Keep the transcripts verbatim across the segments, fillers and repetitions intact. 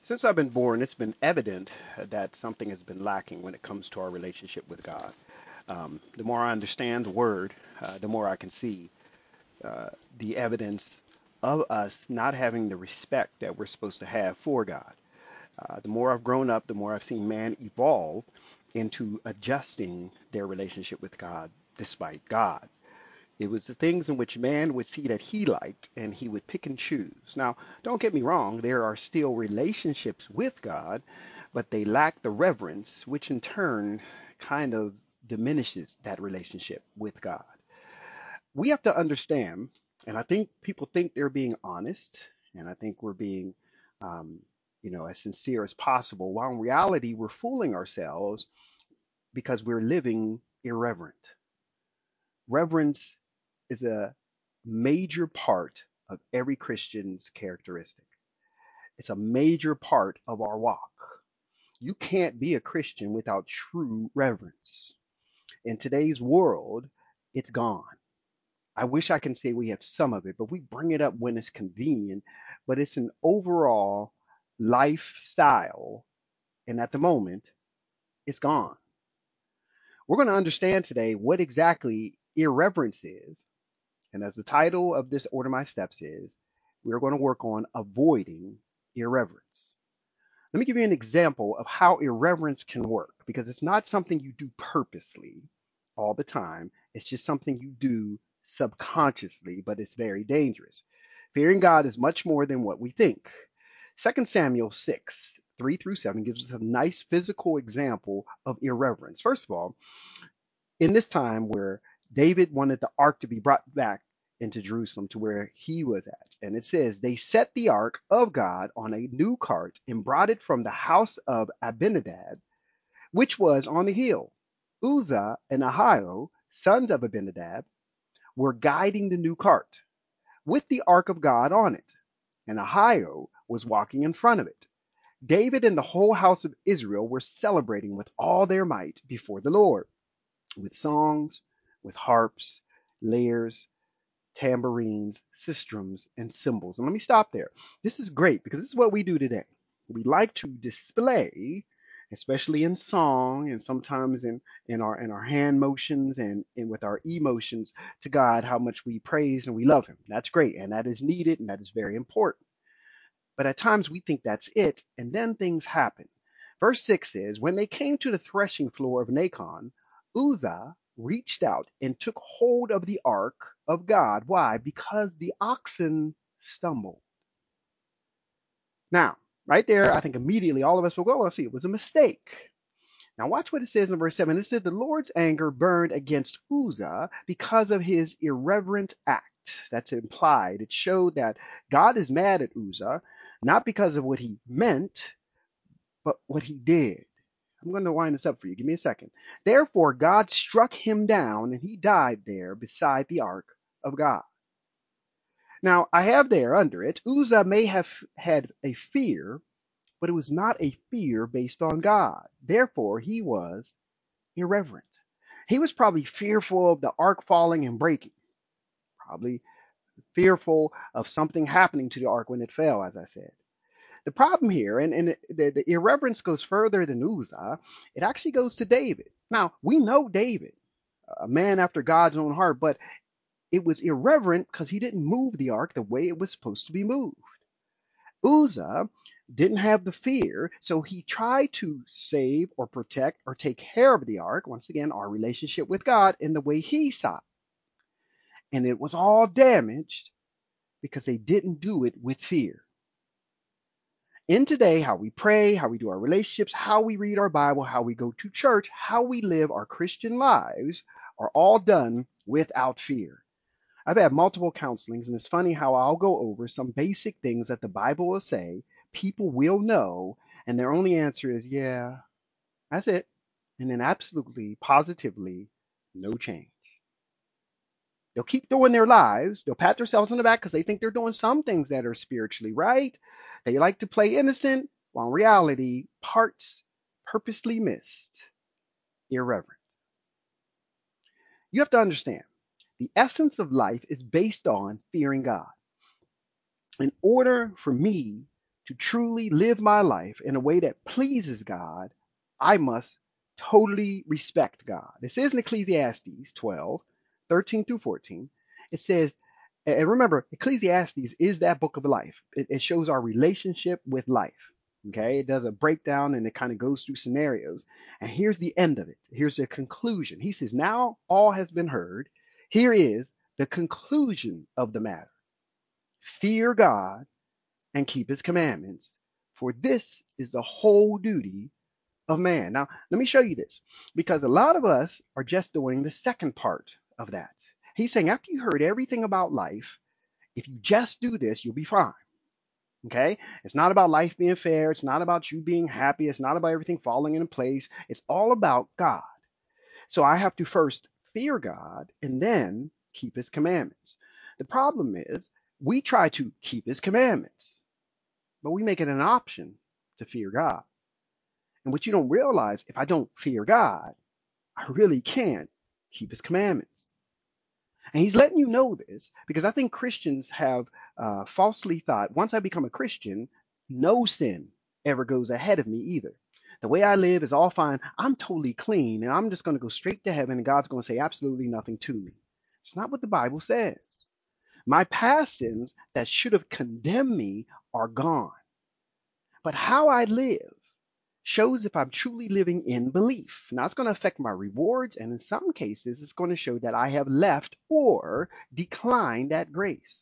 Since I've been born, it's been evident that something has been lacking when it comes to our relationship with God. Um, the more I understand the Word, uh, the more I can see uh, the evidence of us not having the respect that we're supposed to have for God. Uh, the more I've grown up, the more I've seen man evolve into adjusting their relationship with God despite God. It was the things in which man would see that he liked and he would pick and choose. Now, don't get me wrong, there are still relationships with God, but they lack the reverence, which in turn kind of diminishes that relationship with God. We have to understand, and I think people think they're being honest, and I think we're being, um, you know, as sincere as possible, while in reality, we're fooling ourselves because we're living irreverent. Reverence is a major part of every Christian's characteristic. It's a major part of our walk. You can't be a Christian without true reverence. In today's world, it's gone. I wish I can say we have some of it, but we bring it up when it's convenient. But it's an overall lifestyle, and at the moment, it's gone. We're going to understand today what exactly irreverence is. And as the title of this Order My Steps is, we're going to work on avoiding irreverence. Let me give you an example of how irreverence can work because it's not something you do purposely all the time. It's just something you do subconsciously, but it's very dangerous. Fearing God is much more than what we think. Second Samuel six, three through seven gives us a nice physical example of irreverence. First of all, in this time where David wanted the ark to be brought back into Jerusalem to where he was at. And it says, they set the ark of God on a new cart and brought it from the house of Abinadab, which was on the hill. Uzzah and Ahio, sons of Abinadab, were guiding the new cart with the ark of God on it, and Ahio was walking in front of it. David and the whole house of Israel were celebrating with all their might before the Lord, with songs, with harps, lyres, tambourines, sistrums, and cymbals. And let me stop there. This is great because this is what we do today. We like to display, especially in song and sometimes in, in our in our hand motions and, and with our emotions to God, how much we praise and we love him. That's great. And that is needed and that is very important. But at times we think that's it, and then things happen. Verse six is, when they came to the threshing floor of Nacon, Uzzah reached out and took hold of the ark of God. Why? Because the oxen stumbled. Now, right there, I think immediately all of us will go, well, see, it was a mistake. Now watch what it says in verse seven. It said, the Lord's anger burned against Uzzah because of his irreverent act. That's implied. It showed that God is mad at Uzzah, not because of what he meant, but what he did. I'm going to wind this up for you. Give me a second. Therefore, God struck him down, and he died there beside the ark of God. Now, I have there under it, Uzzah may have had a fear, but it was not a fear based on God. Therefore, he was irreverent. He was probably fearful of the ark falling and breaking, probably fearful of something happening to the ark when it fell, as I said. The problem here, and, and the, the irreverence goes further than Uzzah, it actually goes to David. Now, we know David, a man after God's own heart, but it was irreverent because he didn't move the ark the way it was supposed to be moved. Uzzah didn't have the fear, so he tried to save or protect or take care of the ark, once again, our relationship with God, in the way he saw it. And it was all damaged because they didn't do it with fear. In today, how we pray, how we do our relationships, how we read our Bible, how we go to church, how we live our Christian lives are all done without fear. I've had multiple counselings, and it's funny how I'll go over some basic things that the Bible will say, people will know, and their only answer is, yeah, that's it. And then absolutely, positively, no change. They'll keep doing their lives. They'll pat themselves on the back because they think they're doing some things that are spiritually right. They like to play innocent, while in reality, parts purposely missed, irreverent. You have to understand, the essence of life is based on fearing God. In order for me To truly live my life in a way that pleases God, I must totally respect God. It says in Ecclesiastes twelve, thirteen through fourteen, it says, and remember, Ecclesiastes is that book of life. It, it shows our relationship with life. Okay, it does a breakdown and it kind of goes through scenarios. And here's the end of it. Here's the conclusion. He says, now all has been heard. Here is the conclusion of the matter. Fear God and keep his commandments, for this is the whole duty of man. Now, let me show you this, because a lot of us are just doing the second part of that. He's saying after you heard everything about life, if you just do this, you'll be fine. Okay? It's not about life being fair. It's not about you being happy. It's not about everything falling into place. It's all about God. So I have to first fear God and then keep his commandments. The problem is we try to keep his commandments, but we make it an option to fear God. And what you don't realize, if I don't fear God, I really can't keep his commandments. And he's letting you know this because I think Christians have uh, falsely thought once I become a Christian, no sin ever goes ahead of me either. The way I live is all fine. I'm totally clean and I'm just going to go straight to heaven and God's going to say absolutely nothing to me. It's not what the Bible says. My past sins that should have condemned me are gone. But how I live shows if I'm truly living in belief. Now, it's going to affect my rewards, and in some cases, it's going to show that I have left or declined that grace.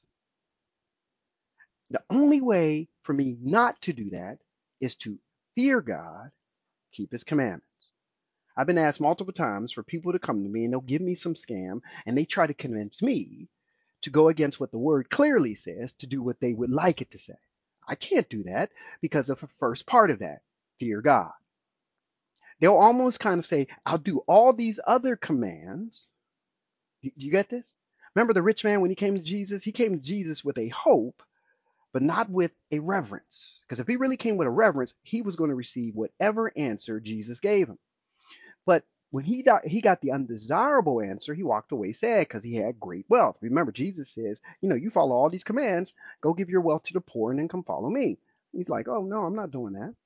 The only way for me not to do that is to fear God, keep his commandments. I've been asked multiple times for people to come to me and they'll give me some scam and they try to convince me to go against what the word clearly says to do what they would like it to say. I can't do that because of the first part of that, fear God. They'll almost kind of say, I'll do all these other commands. Do you get this? Remember the rich man when he came to Jesus? He came to Jesus with a hope, but not with a reverence. Because if he really came with a reverence, he was going to receive whatever answer Jesus gave him. But when he got, he got the undesirable answer, he walked away sad because he had great wealth. Remember, Jesus says, you know, you follow all these commands, go give your wealth to the poor and then come follow me. He's like, oh, no, I'm not doing that.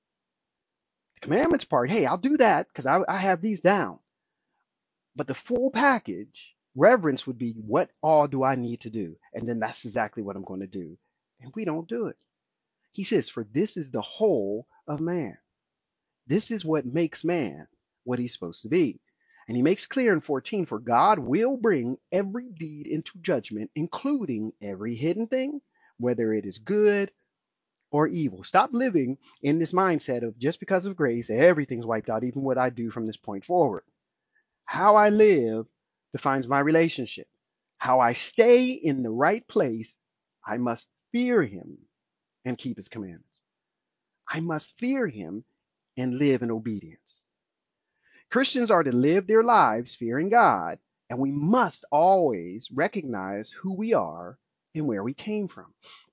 The commandments part, hey, I'll do that because I, I have these down. But the full package, reverence would be what all do I need to do? And then that's exactly what I'm going to do. And we don't do it. He says, for this is the whole of man. This is what makes man what he's supposed to be. And he makes clear in fourteen, for God will bring every deed into judgment, including every hidden thing, whether it is good or evil. Stop living in this mindset of just because of grace, everything's wiped out, even what I do from this point forward. How I live defines my relationship. How I stay in the right place, I must fear him and keep his commandments. I must fear him and live in obedience. Christians are to live their lives fearing God, and we must always recognize who we are and where we came from.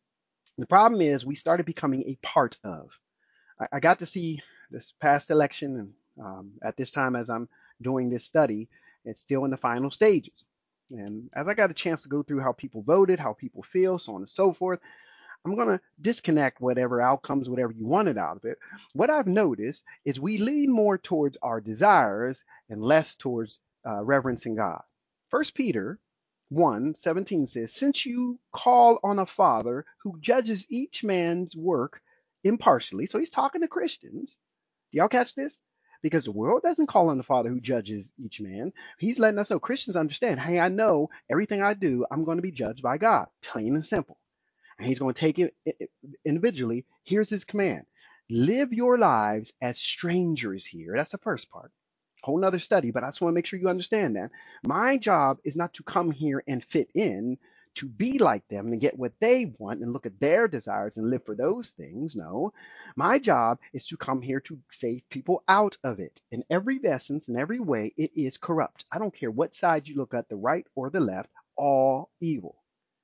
The problem is we started becoming a part of. I, I got to see this past election, and um, at this time, as I'm doing this study, it's still in the final stages. And as I got a chance to go through how people voted, how people feel, so on and so forth, I'm going to disconnect whatever outcomes, whatever you wanted out of it. What I've noticed is we lean more towards our desires and less towards uh, reverencing God. First Peter one seventeen says, since you call on a father who judges each man's work impartially. So he's talking to Christians. Do y'all catch this? Because the world doesn't call on the Father who judges each man. He's letting us know, Christians understand, hey, I know everything I do, I'm going to be judged by God. Plain and simple. And he's going to take it individually. Here's his command. Live your lives as strangers here. That's the first part. Whole nother study, but I just want to make sure you understand that. My job is not to come here and fit in, to be like them and get what they want and look at their desires and live for those things. No, my job is to come here to save people out of it. In every essence, in every way, it is corrupt. I don't care what side you look at, the right or the left, all evil.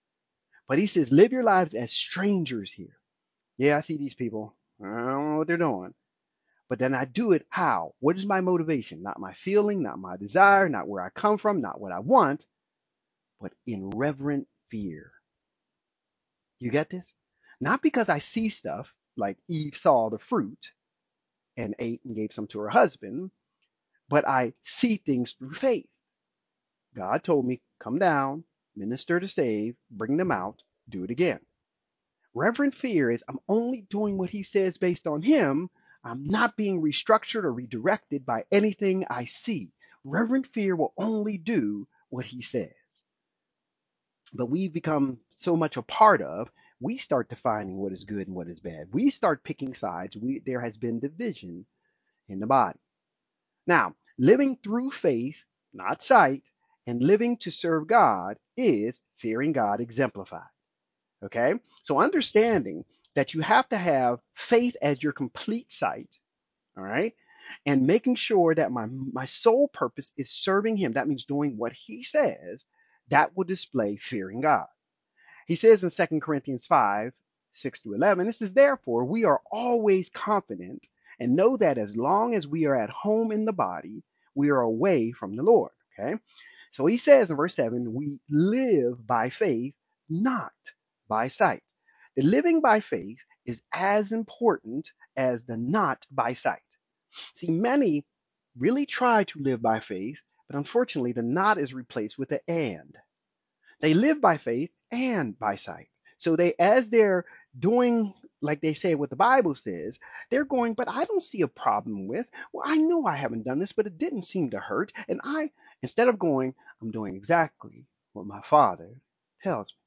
But he says, live your lives as strangers here. Yeah, I see these people. I don't know what they're doing. But then I do it how? What is my motivation? Not my feeling, not my desire, not where I come from, not what I want, but in reverent fear. You get this? Not because I see stuff like Eve saw the fruit and ate and gave some to her husband, but I see things through faith. God told me, come down, minister to save, bring them out, do it again. Reverent fear is I'm only doing what he says based on him. I'm not being restructured or redirected by anything I see. Reverent fear will only do what he says. But we've become so much a part of, we start defining what is good and what is bad. We start picking sides. We, there has been division in the body. Now, living through faith, not sight, and living to serve God is fearing God exemplified. Okay? So understanding that you have to have faith as your complete sight, all right? And making sure that my my sole purpose is serving him. That means doing what he says. That will display fearing God. He says in Second Corinthians five, six to eleven, this is therefore we are always confident and know that as long as we are at home in the body, we are away from the Lord. Okay? So he says in verse seven, we live by faith, not by sight. The living by faith is as important as the not by sight. See, many really try to live by faith, but unfortunately, the not is replaced with the and. They live by faith and by sight. So they, as they're doing, like they say what the Bible says, they're going, but I don't see a problem with, well, I know I haven't done this, but it didn't seem to hurt. And I, instead of going, I'm doing exactly what my Father tells me.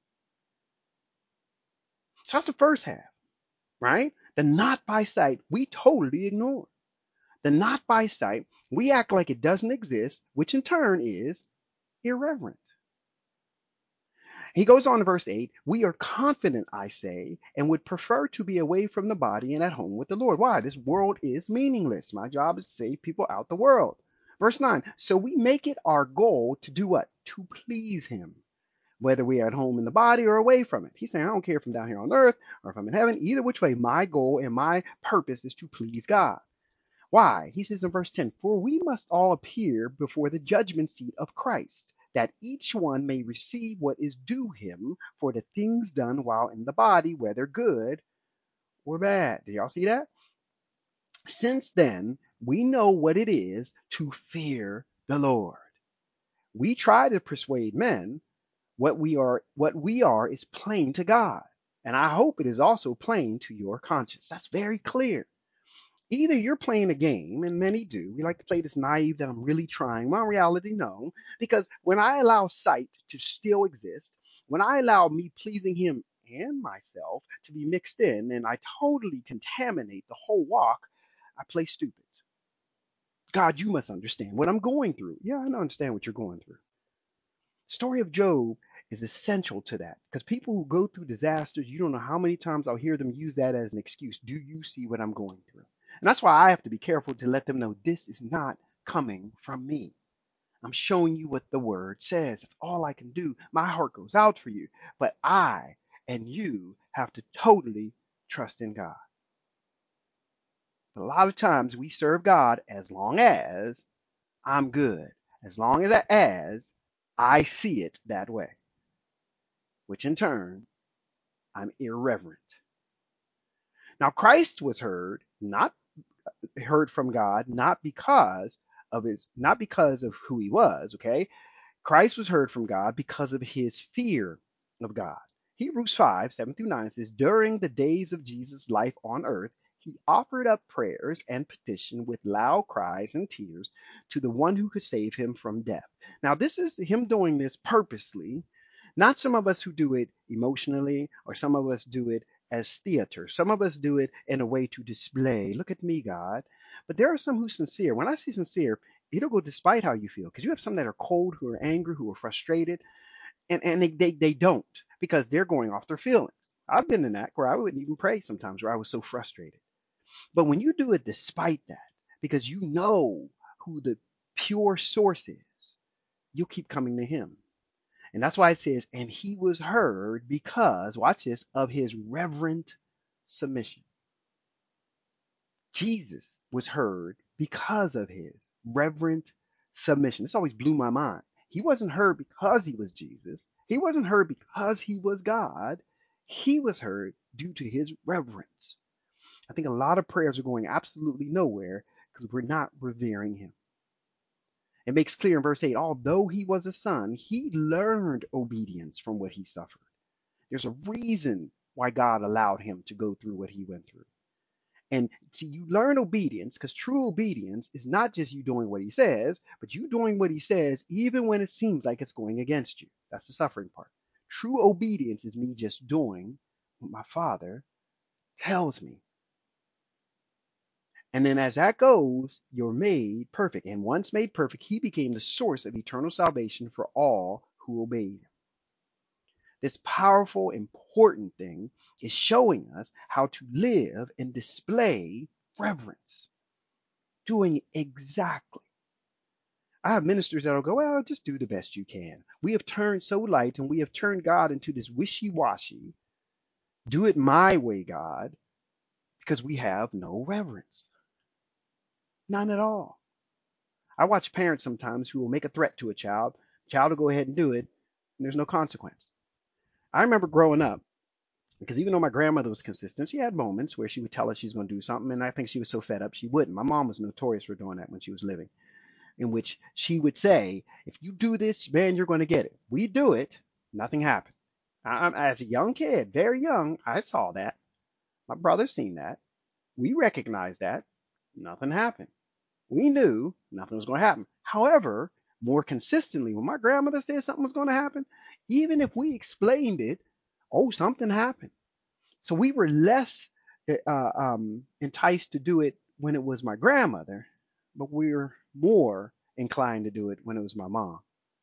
So that's the first half, right? The not by sight, we totally ignore. The not by sight, we act like it doesn't exist, which in turn is irreverent. He goes on to verse eight, we are confident, I say, and would prefer to be away from the body and at home with the Lord. Why? This world is meaningless. My job is to save people out the world. Verse nine, so we make it our goal to do what? To please him, whether we are at home in the body or away from it. He's saying, I don't care if I'm down here on earth or if I'm in heaven, either which way, my goal and my purpose is to please God. Why? He says in verse ten, for we must all appear before the judgment seat of Christ, that each one may receive what is due him for the things done while in the body, whether good or bad. Do y'all see that? Since then, we know what it is to fear the Lord. We try to persuade men. What we are, what we are is plain to God. And I hope it is also plain to your conscience. That's very clear. Either you're playing a game, and many do. We like to play this naive that I'm really trying. Well, in reality, no. Because when I allow sight to still exist, when I allow me pleasing him and myself to be mixed in, and I totally contaminate the whole walk, I play stupid. God, you must understand what I'm going through. Yeah, I understand what you're going through. Story of Job is essential to that because people who go through disasters, you don't know how many times I'll hear them use that as an excuse. Do you see what I'm going through? And that's why I have to be careful to let them know this is not coming from me. I'm showing you what the word says. That's all I can do. My heart goes out for you, but I and you have to totally trust in God. But a lot of times we serve God as long as I'm good, as long as I, as I see it that way, which in turn I'm irreverent. Now Christ was heard, not heard from God, not because of his, not because of who he was, okay? Christ was heard from God because of his fear of God. Hebrews five, seven through nine says, during the days of Jesus' life on earth, he offered up prayers and petition with loud cries and tears to the one who could save him from death. Now, this is him doing this purposely, not some of us who do it emotionally, or some of us do it as theater. Some of us do it in a way to display, look at me, God. But there are some who are sincere. When I say sincere, it'll go despite how you feel. Because you have some that are cold, who are angry, who are frustrated, and, and they, they, they don't because they're going off their feelings. I've been in that where I wouldn't even pray sometimes where I was so frustrated. But when you do it despite that, because you know who the pure source is, you'll keep coming to him. And that's why it says, and he was heard because, watch this, of his reverent submission. Jesus was heard because of his reverent submission. This always blew my mind. He wasn't heard because he was Jesus. He wasn't heard because he was God. He was heard due to his reverence. I think a lot of prayers are going absolutely nowhere because we're not revering him. It makes clear in verse eight, although he was a son, he learned obedience from what he suffered. There's a reason why God allowed him to go through what he went through. And see, you learn obedience because true obedience is not just you doing what he says, but you doing what he says even when it seems like it's going against you. That's the suffering part. True obedience is me just doing what my Father tells me. And then as that goes, you're made perfect. And once made perfect, he became the source of eternal salvation for all who obeyed him. This powerful, important thing is showing us how to live and display reverence, doing exactly. I have ministers that'll go, well, just do the best you can. We have turned so light and we have turned God into this wishy-washy, do it my way, God, because we have no reverence. None at all. I watch parents sometimes who will make a threat to a child. Child will go ahead and do it, and there's no consequence. I remember growing up, because even though my grandmother was consistent, she had moments where she would tell us she's going to do something, and I think she was so fed up she wouldn't. My mom was notorious for doing that when she was living, in which she would say, if you do this, man, you're going to get it. We do it, nothing happened. I, as a young kid, very young, I saw that. My brother seen that. We recognized that. Nothing happened. We knew nothing was going to happen. However, more consistently, when my grandmother said something was going to happen, even if we explained it, oh, something happened. So we were less uh, um, enticed to do it when it was my grandmother, but we were more inclined to do it when it was my mom.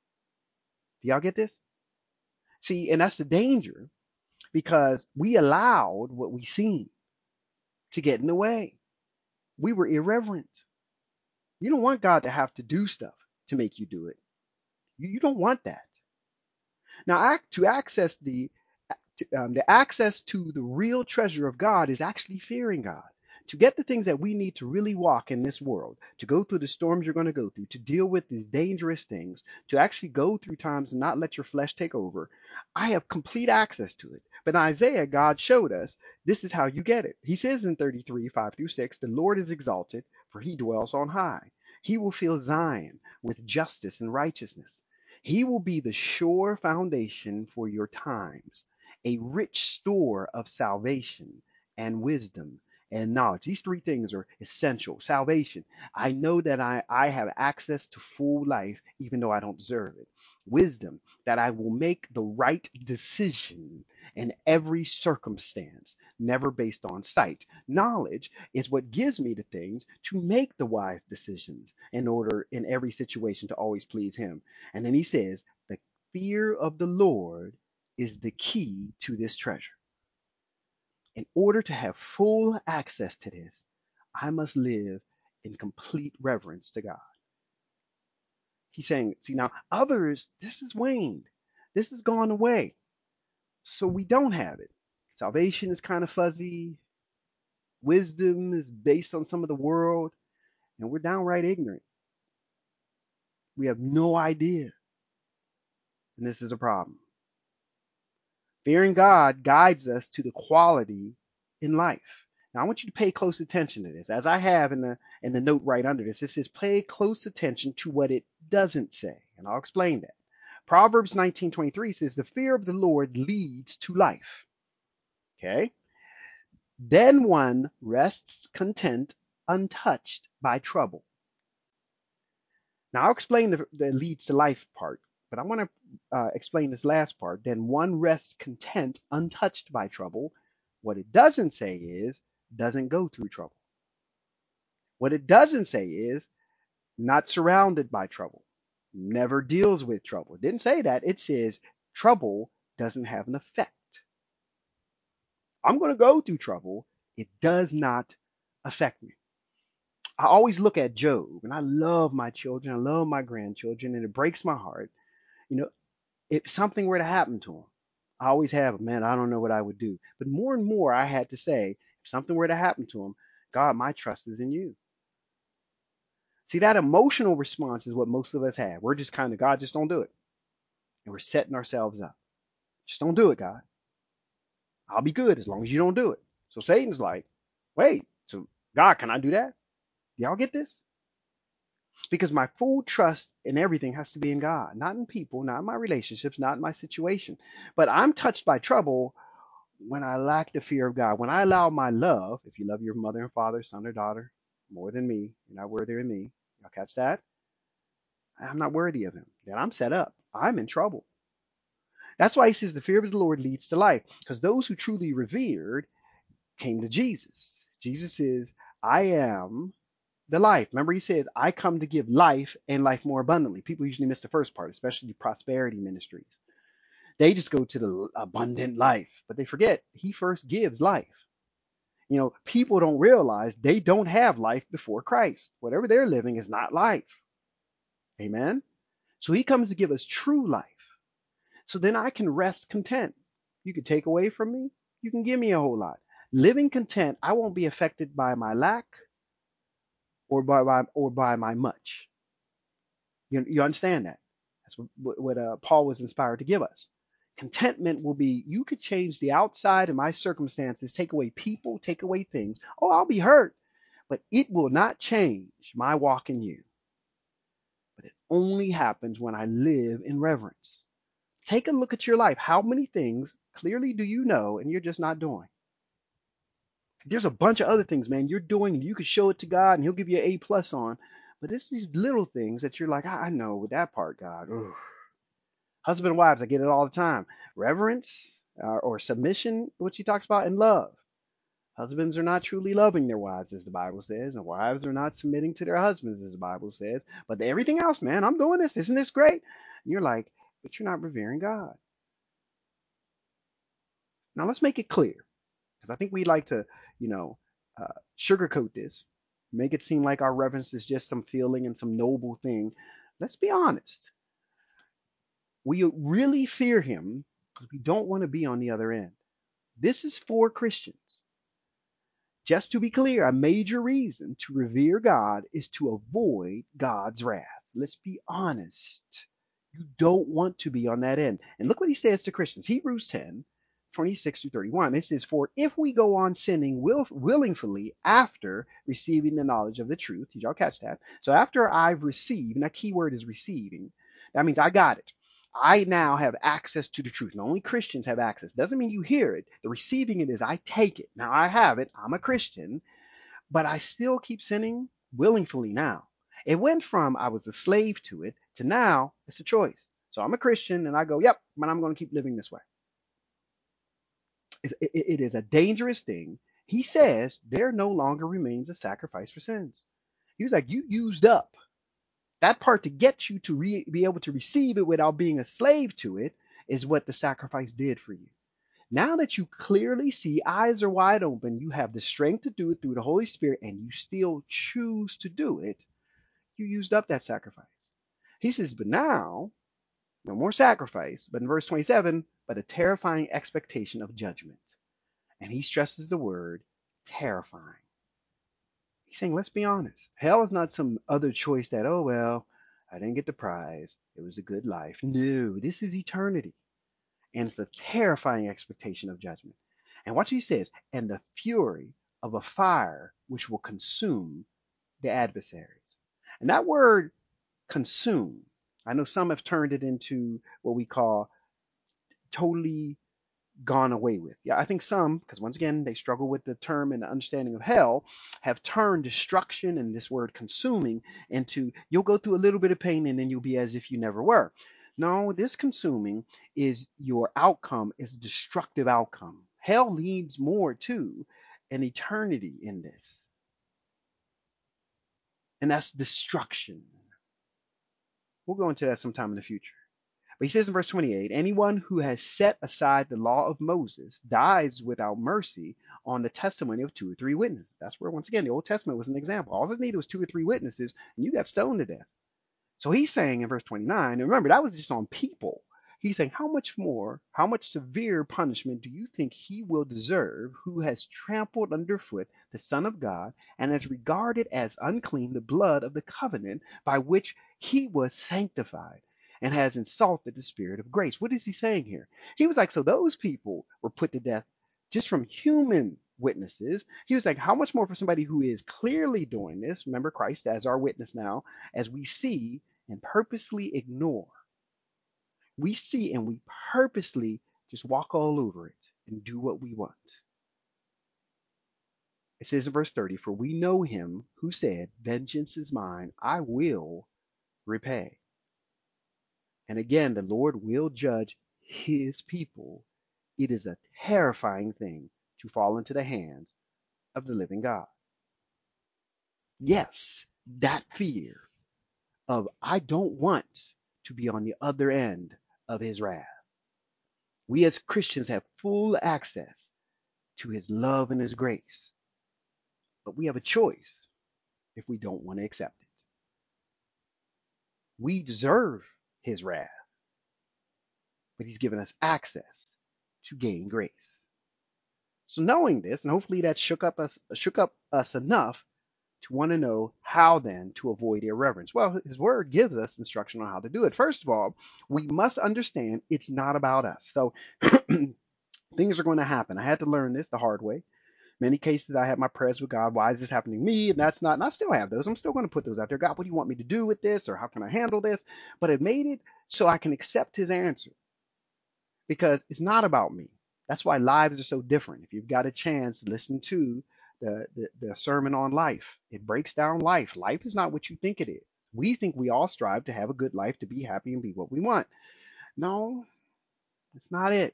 Do y'all get this? See, and that's the danger because we allowed what we seen to get in the way. We were irreverent. You don't want God to have to do stuff to make you do it. You, you don't want that. Now, to access the um, the access to the real treasure of God is actually fearing God. To get the things that we need to really walk in this world, to go through the storms you're going to go through, to deal with these dangerous things, to actually go through times and not let your flesh take over, I have complete access to it. But in Isaiah, God showed us this is how you get it. He says in thirty-three, five through six, the Lord is exalted, for he dwells on high. He will fill Zion with justice and righteousness. He will be the sure foundation for your times, a rich store of salvation and wisdom and knowledge. These three things are essential. Salvation. I know that I, I have access to full life even though I don't deserve it. Wisdom, that I will make the right decision in every circumstance, never based on sight. Knowledge is what gives me the things to make the wise decisions in order in every situation to always please him. And then he says, the fear of the Lord is the key to this treasure. In order to have full access to this, I must live in complete reverence to God. He's saying, see, now others, this is waned. This has gone away. So we don't have it. Salvation is kind of fuzzy. Wisdom is based on some of the world. And we're downright ignorant. We have no idea. And this is a problem. Fearing God guides us to the quality in life. Now I want you to pay close attention to this. As I have in the in the note right under this, it says pay close attention to what it doesn't say. And I'll explain that. Proverbs nineteen twenty-three says, the fear of the Lord leads to life. Okay? Then one rests content, untouched by trouble. Now I'll explain the, the leads to life part, but I want to uh, explain this last part. Then one rests content, untouched by trouble. What it doesn't say is doesn't go through trouble. What it doesn't say is not surrounded by trouble, never deals with trouble. It didn't say that. It says trouble doesn't have an effect. I'm going to go through trouble. It does not affect me. I always look at Job, and I love my children. I love my grandchildren, and it breaks my heart. You know, if something were to happen to him, I always have, man, I don't know what I would do. But more and more, I had to say, if something were to happen to him, God, my trust is in you. See, that emotional response is what most of us have. We're just kind of, God, just don't do it. And we're setting ourselves up. Just don't do it, God. I'll be good as long as you don't do it. So Satan's like, wait, so God, can I do that? Y'all get this? Because my full trust in everything has to be in God, not in people, not in my relationships, not in my situation. But I'm touched by trouble when I lack the fear of God, when I allow my love, if you love your mother and father, son or daughter, more than me, you're not worthy of me. Y'all catch that? I'm not worthy of him. Then I'm set up. I'm in trouble. That's why he says the fear of the Lord leads to life, because those who truly revered came to Jesus. Jesus says, I am the life. Remember, he says, I come to give life and life more abundantly. People usually miss the first part, especially prosperity ministries. They just go to the abundant life, but they forget he first gives life. You know, people don't realize they don't have life before Christ. Whatever they're living is not life. Amen. So he comes to give us true life. So then I can rest content. You can take away from me. You can give me a whole lot. Living content, I won't be affected by my lack or by my, or by my much. You, you understand that? That's what, what uh, Paul was inspired to give us. Contentment will be, you could change the outside of my circumstances, take away people, take away things. Oh, I'll be hurt, but it will not change my walk in you. But it only happens when I live in reverence. Take a look at your life. How many things clearly do you know and you're just not doing? There's a bunch of other things, man, you're doing and you could show it to God and he'll give you an A plus on. But it's these little things that you're like, I, I know with that part, God. Ugh. Husband and wives, I get it all the time. Reverence uh, or submission, what she talks about, and love. Husbands are not truly loving their wives, as the Bible says, and wives are not submitting to their husbands, as the Bible says. But everything else, man, I'm doing this. Isn't this great? And you're like, but you're not revering God. Now let's make it clear, because I think we like to, you know, uh, sugarcoat this, make it seem like our reverence is just some feeling and some noble thing. Let's be honest. We really fear him because we don't want to be on the other end. This is for Christians. Just to be clear, a major reason to revere God is to avoid God's wrath. Let's be honest. You don't want to be on that end. And look what he says to Christians. Hebrews ten, twenty-six through thirty-one. It says, for if we go on sinning will, willingly after receiving the knowledge of the truth, did y'all catch that? So after I've received, and that key word is receiving, that means I got it. I now have access to the truth. And only Christians have access. Doesn't mean you hear it. The receiving it is I take it. Now I have it. I'm a Christian, but I still keep sinning willingly now. It went from I was a slave to it to now it's a choice. So I'm a Christian and I go, yep, but I'm going to keep living this way. It, it, it is a dangerous thing. He says there no longer remains a sacrifice for sins. He was like, you used up that part to get you to re- be able to receive it without being a slave to it is what the sacrifice did for you. Now that you clearly see, eyes are wide open, you have the strength to do it through the Holy Spirit, and you still choose to do it, you used up that sacrifice. He says, but now, no more sacrifice, but in verse twenty-seven, but a terrifying expectation of judgment. And he stresses the word terrifying. He's saying, let's be honest. Hell is not some other choice that, oh, well, I didn't get the prize. It was a good life. No, this is eternity. And it's a terrifying expectation of judgment. And watch what he says, and the fury of a fire which will consume the adversaries. And that word consume, I know some have turned it into what we call totally gone away with. Yeah, I think some, because once again, they struggle with the term and the understanding of hell, have turned destruction and this word consuming into you'll go through a little bit of pain and then you'll be as if you never were. No, this consuming is your outcome is a destructive outcome. Hell leads more to an eternity in this. And that's destruction. We'll go into that sometime in the future. But he says in verse twenty-eight, anyone who has set aside the law of Moses dies without mercy on the testimony of two or three witnesses. That's where, once again, the Old Testament was an example. All it needed was two or three witnesses, and you got stoned to death. So he's saying in verse twenty-nine, and remember, that was just on people. He's saying, how much more, how much severe punishment do you think he will deserve who has trampled underfoot the Son of God and has regarded as unclean the blood of the covenant by which he was sanctified and has insulted the Spirit of grace? What is he saying here? He was like, so those people were put to death just from human witnesses. He was like, how much more for somebody who is clearly doing this? Remember Christ as our witness now, as we see and purposely ignore. We see and we purposely just walk all over it and do what we want. It says in verse thirty, for we know him who said, vengeance is mine, I will repay. And again, the Lord will judge his people. It is a terrifying thing to fall into the hands of the living God. Yes, that fear of I don't want to be on the other end of his wrath. We as Christians have full access to his love and his grace, but we have a choice if we don't want to accept it. We deserve his wrath, but he's given us access to gain grace. So knowing this, and hopefully that shook up us shook up us enough to want to know how then to avoid irreverence. Well, his word gives us instruction on how to do it. First of all, we must understand it's not about us. So things are going to happen. I had to learn this the hard way. Many cases I had my prayers with God, why is this happening to me? And that's not, and I still have those. I'm still going to put those out there. God, what do you want me to do with this? Or how can I handle this? But it made it so I can accept his answer because it's not about me. That's why lives are so different. If you've got a chance, listen to the, the, the sermon on life. It breaks down life. Life is not what you think it is. We think we all strive to have a good life, to be happy and be what we want. No, it's not it.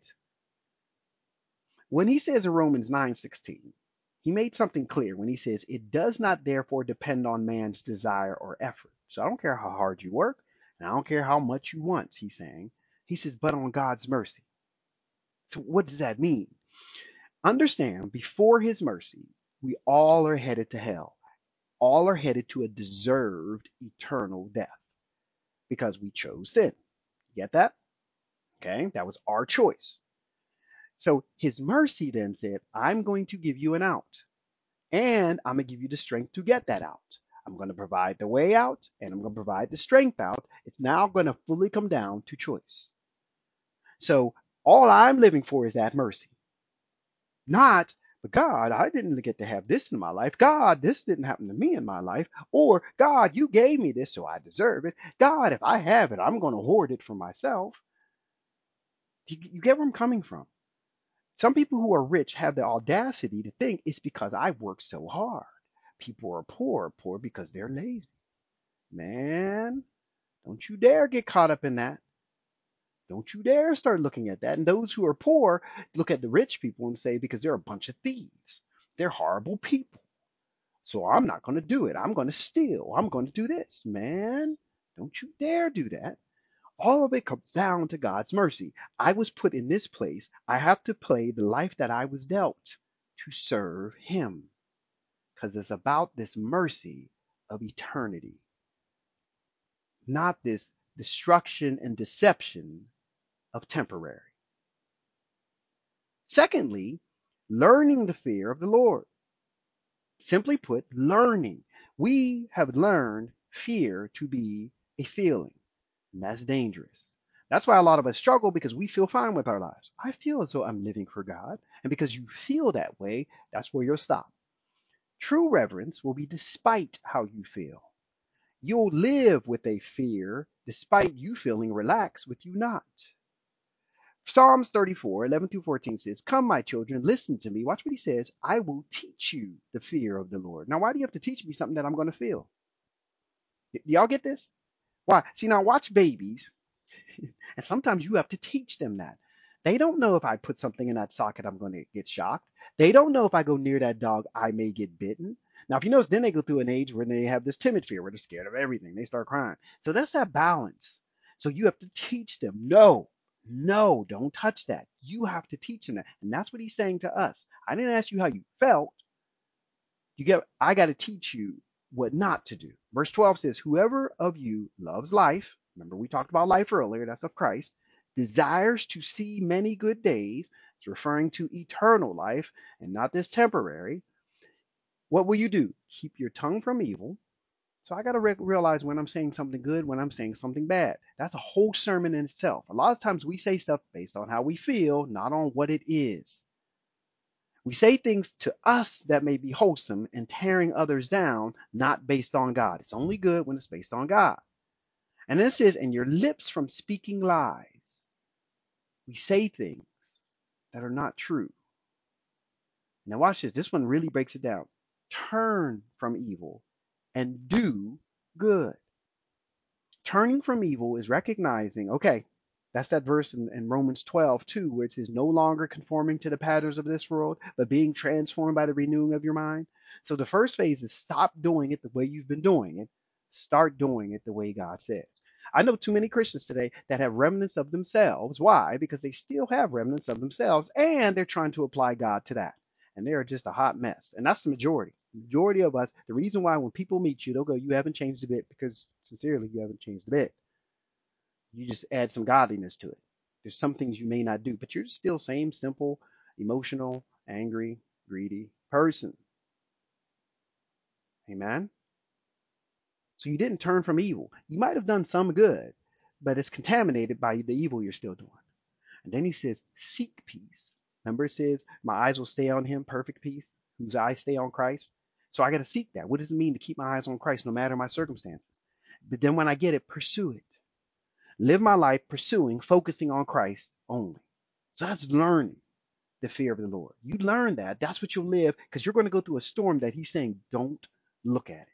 When he says in Romans nine sixteen, he made something clear when he says, it does not therefore depend on man's desire or effort. So I don't care how hard you work, and I don't care how much you want, he's saying. He says, but on God's mercy. So what does that mean? Understand, before his mercy, we all are headed to hell. All are headed to a deserved eternal death because we chose sin. Get that? Okay, that was our choice. So his mercy then said, I'm going to give you an out. And I'm going to give you the strength to get that out. I'm going to provide the way out, and I'm going to provide the strength out. It's now going to fully come down to choice. So all I'm living for is that mercy. Not, but God, I didn't get to have this in my life. God, this didn't happen to me in my life. Or, God, you gave me this, so I deserve it. God, if I have it, I'm going to hoard it for myself. You, you get where I'm coming from? Some people who are rich have the audacity to think it's because I worked so hard. People are poor, poor because they're lazy. Man, don't you dare get caught up in that. Don't you dare start looking at that. And those who are poor look at the rich people and say, because they're a bunch of thieves. They're horrible people. So I'm not going to do it. I'm going to steal. I'm going to do this. Man, don't you dare do that. All of it comes down to God's mercy. I was put in this place. I have to play the life that I was dealt to serve him. Because it's about this mercy of eternity, not this destruction and deception of temporary. Secondly, learning the fear of the Lord. Simply put, learning. We have learned fear to be a feeling, and that's dangerous. That's why a lot of us struggle because we feel fine with our lives. I feel as though I'm living for God. And because you feel that way, that's where you'll stop. True reverence will be despite how you feel. You'll live with a fear despite you feeling relaxed with you not. Psalms thirty-four, eleven through fourteen says, come, my children, listen to me. Watch what he says. I will teach you the fear of the Lord. Now, why do you have to teach me something that I'm going to feel? Do y'all get this? Why? See, now watch babies, and sometimes you have to teach them that. They don't know if I put something in that socket, I'm going to get shocked. They don't know if I go near that dog, I may get bitten. Now, if you notice, then they go through an age where they have this timid fear, where they're scared of everything. They start crying. So that's that balance. So you have to teach them, no, no, don't touch that. You have to teach them that. And that's what he's saying to us. I didn't ask you how you felt. You get, I got to teach you what not to do. Verse twelve says, whoever of you loves life, remember we talked about life earlier, that's of Christ, desires to see many good days, it's referring to eternal life and not this temporary. What will you do? Keep your tongue from evil. So I got to re- realize when I'm saying something good, when I'm saying something bad. That's a whole sermon in itself. A lot of times we say stuff based on how we feel, not on what it is. We say things to us that may be wholesome and tearing others down, not based on God. It's only good when it's based on God. And this is, and your lips from speaking lies. We say things that are not true. Now watch this. This one really breaks it down. Turn from evil and do good. Turning from evil is recognizing, okay, that's that verse in, in Romans twelve, too, where it says, no longer conforming to the patterns of this world, but being transformed by the renewing of your mind. So the first phase is stop doing it the way you've been doing it. Start doing it the way God says. I know too many Christians today that have remnants of themselves. Why? Because they still have remnants of themselves, and they're trying to apply God to that. And they are just a hot mess. And that's the majority. The majority of us, the reason why when people meet you, they'll go, you haven't changed a bit, because sincerely, you haven't changed a bit. You just add some godliness to it. There's some things you may not do, but you're still same simple, emotional, angry, greedy person. Amen. So you didn't turn from evil. You might have done some good, but it's contaminated by the evil you're still doing. And then he says, seek peace. Remember it says, my eyes will stay on him, perfect peace, whose eyes stay on Christ. So I got to seek that. What does it mean to keep my eyes on Christ no matter my circumstances? But then when I get it, pursue it. Live my life pursuing, focusing on Christ only. So that's learning the fear of the Lord. You learn that. That's what you'll live, because you're going to go through a storm that he's saying, don't look at it.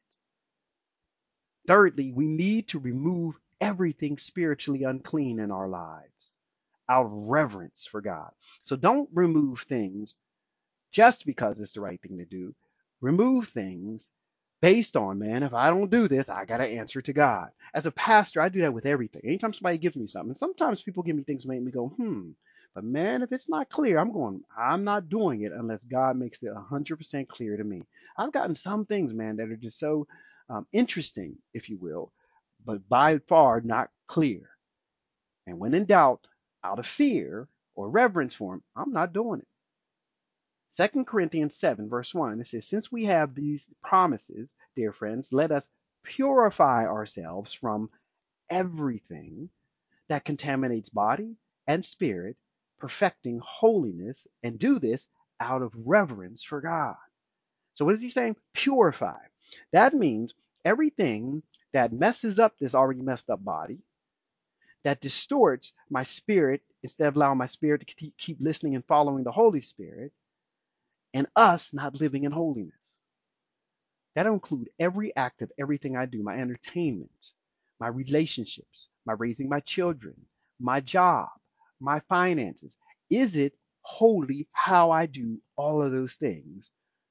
Thirdly, we need to remove everything spiritually unclean in our lives out of reverence for God. So don't remove things just because it's the right thing to do. Remove things based on, man, if I don't do this, I got to answer to God. As a pastor, I do that with everything. Anytime somebody gives me something, sometimes people give me things that make me go, hmm. But man, if it's not clear, I'm going, I'm not doing it unless God makes it one hundred percent clear to me. I've gotten some things, man, that are just so um, interesting, if you will, but by far not clear. And when in doubt, out of fear or reverence for him, I'm not doing it. Second Corinthians seven, verse one, it says, since we have these promises, dear friends, let us purify ourselves from everything that contaminates body and spirit, perfecting holiness, and do this out of reverence for God. So what is he saying? Purify. That means everything that messes up this already messed up body, that distorts my spirit instead of allowing my spirit to keep listening and following the Holy Spirit, and us not living in holiness. That'll include every act of everything I do, my entertainment, my relationships, my raising my children, my job, my finances. Is it holy how I do all of those things?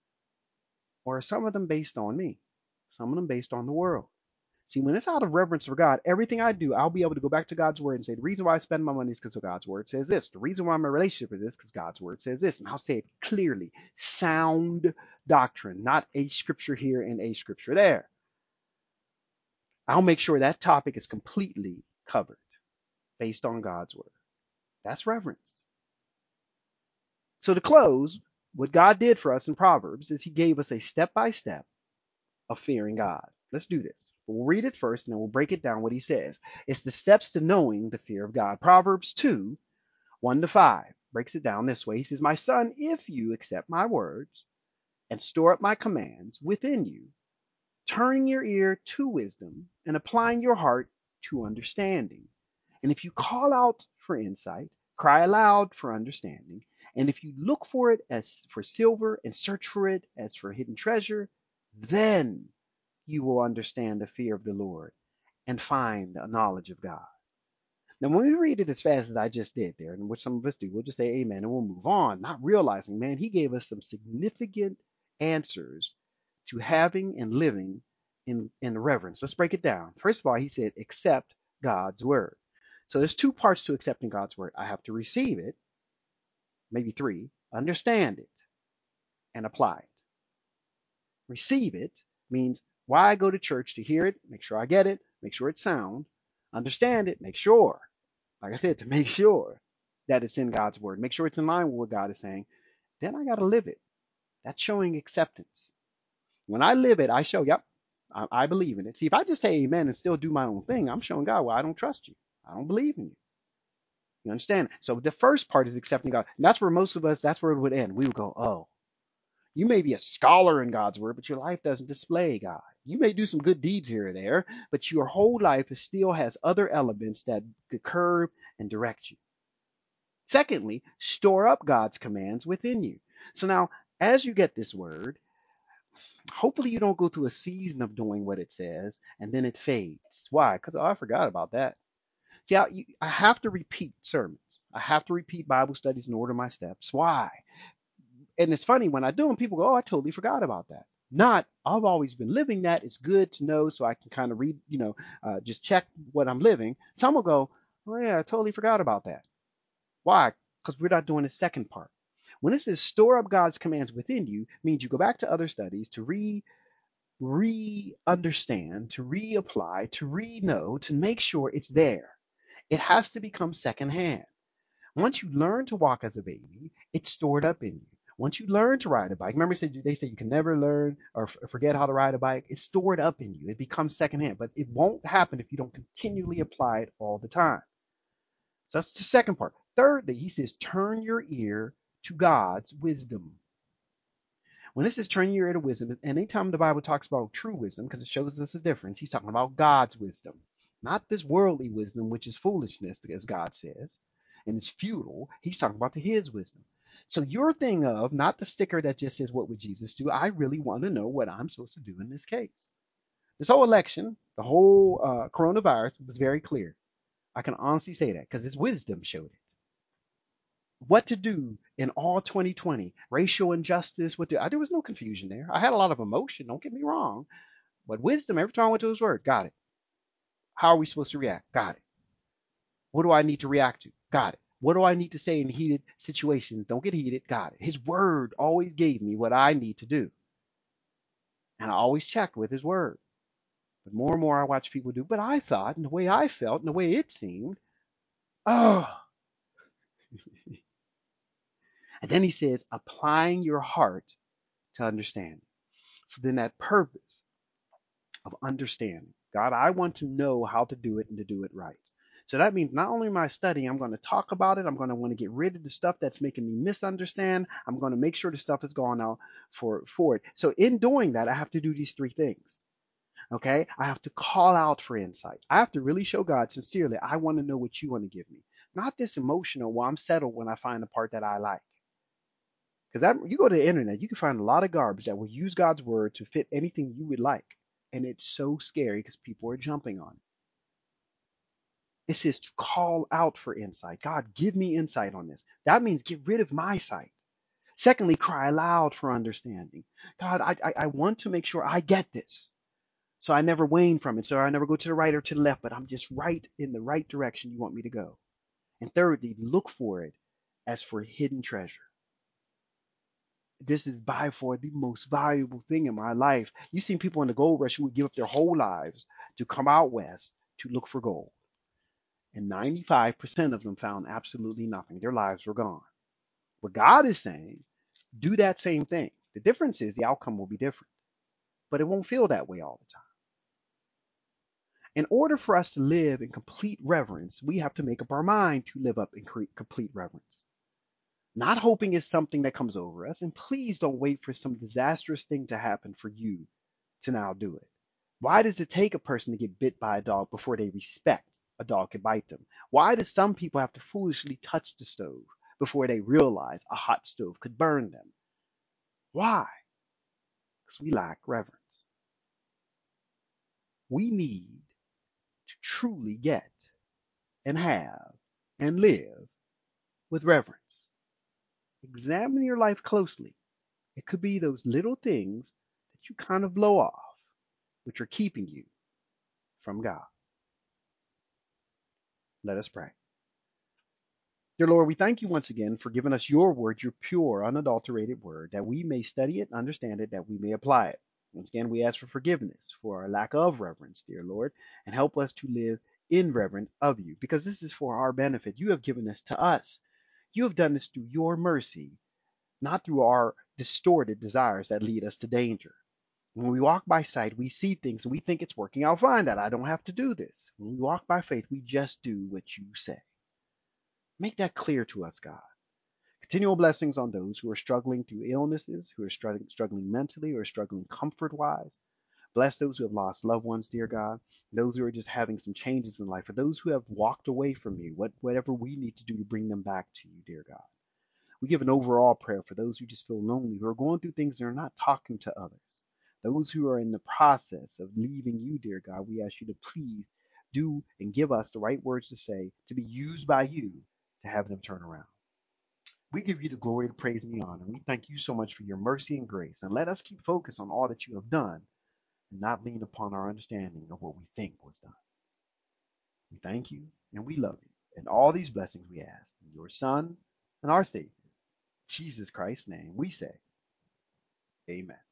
Or are some of them based on me? Some of them based on the world. See, when it's out of reverence for God, everything I do, I'll be able to go back to God's word and say, the reason why I spend my money is because God's word says this. The reason why I'm in a relationship is this because God's word says this. And I'll say it clearly. Sound doctrine, not a scripture here and a scripture there. I'll make sure that topic is completely covered based on God's word. That's reverence. So to close, what God did for us in Proverbs is he gave us a step-by-step of fearing God. Let's do this. We'll read it first and then we'll break it down what he says. It's the steps to knowing the fear of God. Proverbs two, one to five breaks it down this way. He says, my son, if you accept my words and store up my commands within you, turning your ear to wisdom and applying your heart to understanding. And if you call out for insight, cry aloud for understanding. And if you look for it as for silver and search for it as for hidden treasure, then you will understand the fear of the Lord and find the knowledge of God. Now, when we read it as fast as I just did there, and which some of us do, we'll just say amen and we'll move on, not realizing, man, he gave us some significant answers to having and living in, in reverence. Let's break it down. First of all, he said, accept God's word. So there's two parts to accepting God's word. I have to receive it, maybe three, understand it, and apply it. Receive it means why I go to church to hear it, make sure I get it, make sure it's sound, understand it, make sure, like I said, to make sure that it's in God's word, make sure it's in line with what God is saying. Then I got to live it. That's showing acceptance. When I live it, I show, yep, I, I believe in it. See, if I just say amen and still do my own thing, I'm showing God, well, I don't trust you. I don't believe in you. You understand? So the first part is accepting God. And that's where most of us, that's where it would end. We would go, oh, You may be a scholar in God's word, but your life doesn't display God. You may do some good deeds here or there, but your whole life is still has other elements that could curb and direct you. Secondly, store up God's commands within you. So now, as you get this word, hopefully you don't go through a season of doing what it says and then it fades. Why? Because oh, I forgot about that. See, I, you, I have to repeat sermons. I have to repeat Bible studies and order my steps. Why? And it's funny when I do them, people go, "Oh, I totally forgot about that." Not, I've always been living that. It's good to know so I can kind of read, you know, uh, just check what I'm living. Some will go, "Oh yeah, I totally forgot about that." Why? Because we're not doing the second part. When it says store up God's commands within you, it means you go back to other studies to re re understand, to reapply, to re know, to make sure it's there. It has to become secondhand. Once you learn to walk as a baby, it's stored up in you. Once you learn to ride a bike, remember they say you can never learn or forget how to ride a bike. It's stored up in you. It becomes secondhand, but it won't happen if you don't continually apply it all the time. So that's the second part. Thirdly, he says, turn your ear to God's wisdom. When it says turn your ear to wisdom, anytime the Bible talks about true wisdom, because it shows us a difference, he's talking about God's wisdom, not this worldly wisdom, which is foolishness, as God says, and it's futile. He's talking about his wisdom. So your thing of not the sticker that just says, what would Jesus do? I really want to know what I'm supposed to do in this case. This whole election, the whole uh, coronavirus was very clear. I can honestly say that because his wisdom showed it. What to do in all twenty twenty, racial injustice, what to, there was no confusion there. I had a lot of emotion, don't get me wrong, but wisdom, every time I went to his word, got it. How are we supposed to react? Got it. What do I need to react to? Got it. What do I need to say in heated situations? Don't get heated. Got it. His word always gave me what I need to do. And I always checked with his word. But more and more I watch people do, but I thought, and the way I felt, and the way it seemed, oh. And then he says, applying your heart to understanding. So then that purpose of understanding. God, I want to know how to do it and to do it right. So that means not only am I studying, I'm going to talk about it. I'm going to want to get rid of the stuff that's making me misunderstand. I'm going to make sure the stuff is gone out for, for it. So in doing that, I have to do these three things. Okay? I have to call out for insight. I have to really show God sincerely, I want to know what you want to give me. Not this emotional, well, I'm settled when I find the part that I like. Because that you go to the internet, you can find a lot of garbage that will use God's word to fit anything you would like. And it's so scary because people are jumping on it. It says to call out for insight. God, give me insight on this. That means get rid of my sight. Secondly, cry aloud for understanding. God, I, I, I want to make sure I get this. So I never wane from it. So I never go to the right or to the left, but I'm just right in the right direction you want me to go. And thirdly, look for it as for hidden treasure. This is by far the most valuable thing in my life. You've seen people in the gold rush who would give up their whole lives to come out west to look for gold. And ninety-five percent of them found absolutely nothing. Their lives were gone. What God is saying, do that same thing. The difference is the outcome will be different, but it won't feel that way all the time. In order for us to live in complete reverence, we have to make up our mind to live up in complete reverence. Not hoping it's something that comes over us, and please don't wait for some disastrous thing to happen for you to now do it. Why does it take a person to get bit by a dog before they respect a dog can bite them? Why do some people have to foolishly touch the stove before they realize a hot stove could burn them? Why? Because we lack reverence. We need to truly get and have and live with reverence. Examine your life closely. It could be those little things that you kind of blow off, which are keeping you from God. Let us pray. Dear Lord, we thank you once again for giving us your word, your pure, unadulterated word, that we may study it, understand it, that we may apply it. Once again, we ask for forgiveness for our lack of reverence, dear Lord, and help us to live in reverence of you, because this is for our benefit. You have given this to us. You have done this through your mercy, not through our distorted desires that lead us to danger. When we walk by sight, we see things and we think it's working out fine, that I don't have to do this. When we walk by faith, we just do what you say. Make that clear to us, God. Continual blessings on those who are struggling through illnesses, who are struggling, struggling mentally, or struggling comfort wise. Bless those who have lost loved ones, dear God. Those who are just having some changes in life, or those who have walked away from you, what, whatever we need to do to bring them back to you, dear God. We give an overall prayer for those who just feel lonely, who are going through things and are not talking to others. Those who are in the process of leaving you, dear God, we ask you to please do and give us the right words to say to be used by you to have them turn around. We give you the glory, the praise, and the honor. We thank you so much for your mercy and grace. And let us keep focused on all that you have done and not lean upon our understanding of what we think was done. We thank you and we love you. And all these blessings we ask in your Son and our Savior, Jesus Christ's name, we say, Amen.